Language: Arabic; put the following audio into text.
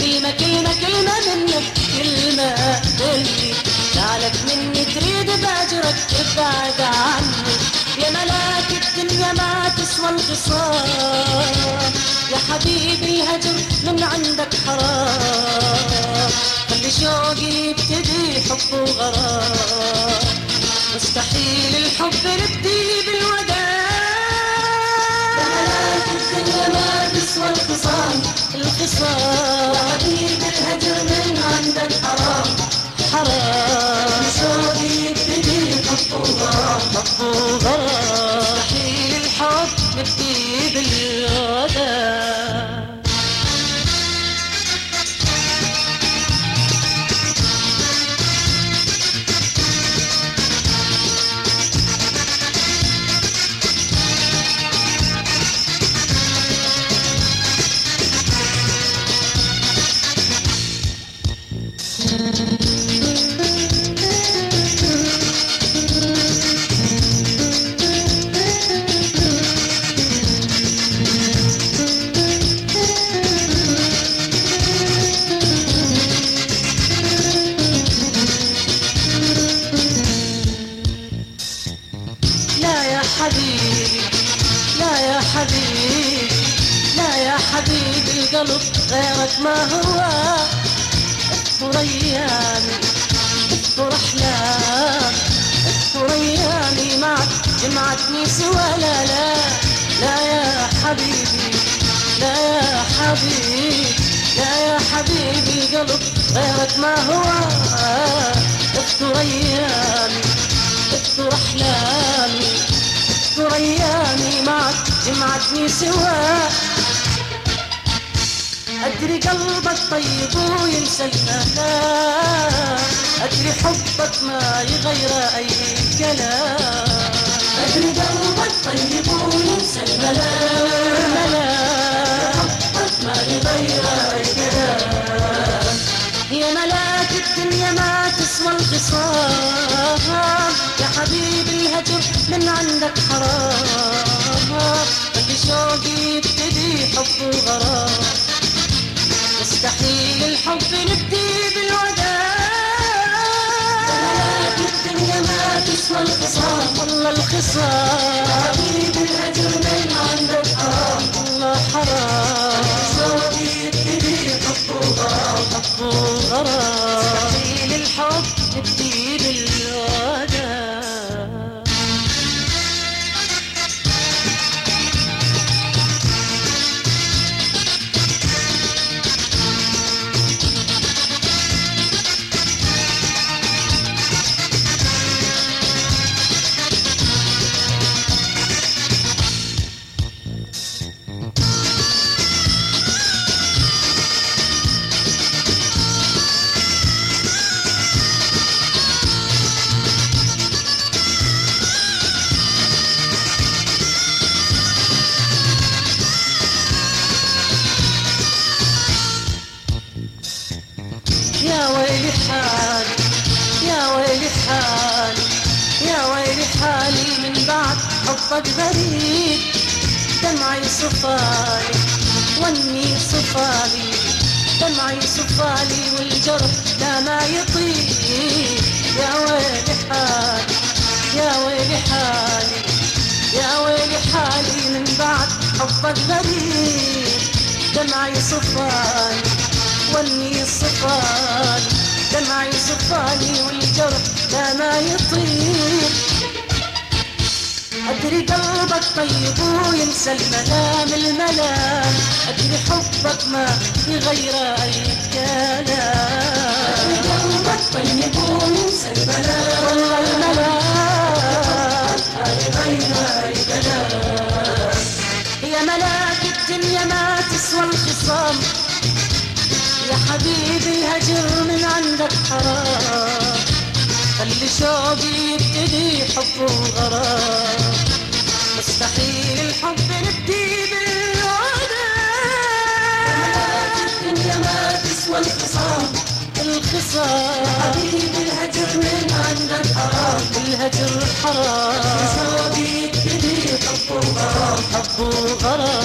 كلمة كلمة كلمة منك، كلمة مني، زعلك مني تريد باجرك تبعد عني. يا ملاك الدنيا ما تسوى الخصام، يا حبيبي الهجر من عندك حرام. خلي شوقي يبتدي حب وغرام، مستحيل الحب نبدي بالوداع. يا ملاك الدنيا ما تسوى الخصام، الخصام يا حبيبي الهجر من عندك حرام، حرام. شوقي يبتدي حب وغرام، حب وغرام، مستحيل الحب نبدي بالوداع. حبيبي لا يا حبيبي، لا يا حبيبي القلب غيرك ما هو. اذكر ايامي، اذكر احلامي، اذكر ايامي معك جمعتني سوا. لا لا لا يا حبيبي، لا يا حبيبي، لا يا حبيبي القلب غيرك ما هو. اذكر ايامي، اذكر احلامي، اذكر ايامي معك جمعتني سوا. ادري قلبك طيب وينسى الملام، ادري حبك ما يغير اي كلام. ادري قلبك طيب وينسى الملام، حبك ما يغير اي كلام. يا ملاك الدنيا ما تسوى الخصام، يا حبيبي الهجر من عندك حرام. خلي شوقي يبتدي حب وغرام، مستحيل الحب نبدي بالوداع. يا ملاك الدنيا ما تسوى الخصام، والله الخصام يا حبيبي الهجر من عندك حرام، والله حرام. شوقي يبتدي حب وغرام، حب وغرام، مستحيل الحب نبدي بالوداع. يا ويلي حالي، يا ويلي حالي، يا ويلي حالي من بعد حبك غريب. دمعي صفالي وني صفالي، دمعي صفالي والجرح لا ما يطيب. يا ويلي حالي، يا ويلي حالي، يا ويلي حالي من بعد حبك غريب. دمعي صفالي وني صفالي، دمعي صفالي والجرح لا ما يطيب. أدري قلبك طيب وينسى الملام الملام، أدري حبك ما يغير أي كلام. أدري قلبك طيب وينسى الملام، والله الملام ما يغير أي كلام. يا ملاك الدنيا ما تسوى الخصام، يا حبيبي الهجر من عندك حرام. خلي شوقي يبتدي حب وغرام، مستحيل الحب نبدي بالوداع. الدنيا ما تسوى الخصام، الخصام يا حبيبي الهجر من عندك حرام، الهجر حرام. شوقي يبتدي حب وغرام، حب وغرام.